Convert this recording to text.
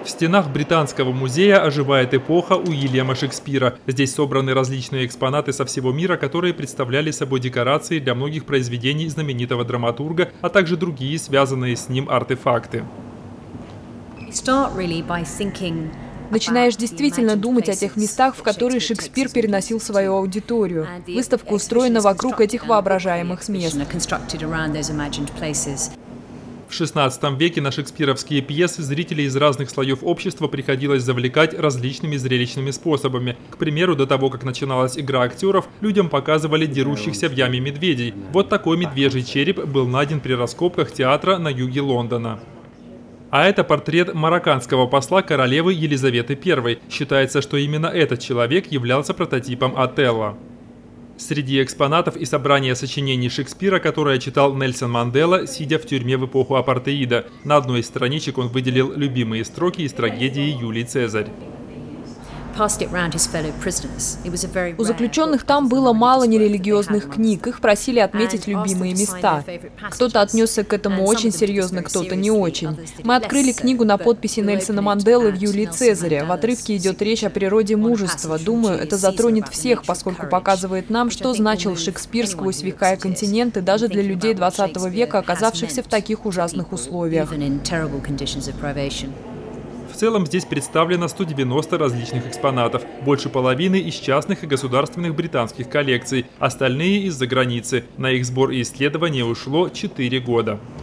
В стенах Британского музея оживает эпоха Уильяма Шекспира. Здесь собраны различные экспонаты со всего мира, которые представляли собой декорации для многих произведений знаменитого драматурга, а также другие связанные с ним артефакты. Начинаешь действительно думать о тех местах, в которые Шекспир переносил свою аудиторию. Выставка устроена вокруг этих воображаемых мест. В XVI веке на шекспировские пьесы зрителей из разных слоев общества приходилось завлекать различными зрелищными способами. К примеру, до того, как начиналась игра актеров, людям показывали дерущихся в яме медведей. Вот такой медвежий череп был найден при раскопках театра на юге Лондона. А это портрет марокканского посла королевы Елизаветы I. Считается, что именно этот человек являлся прототипом Отелло. Среди экспонатов и собрания сочинений Шекспира, которое читал Нельсон Мандела, сидя в тюрьме в эпоху апартеида. На одной из страничек он выделил любимые строки из трагедии Юлий Цезарь. У заключенных там было мало нерелигиозных книг, их просили отметить любимые места. Кто-то отнесся к этому очень серьезно, кто-то не очень. Мы открыли книгу на подписи Нельсона Манделы в Юлии Цезаря. В отрывке идет речь о природе мужества. Думаю, это затронет всех, поскольку показывает нам, что значил Шекспир сквозь века и континенты даже для людей 20 века, оказавшихся в таких ужасных условиях. В целом здесь представлено 190 различных экспонатов, больше половины из частных и государственных британских коллекций, остальные из-за границы. На их сбор и исследование ушло 4 года.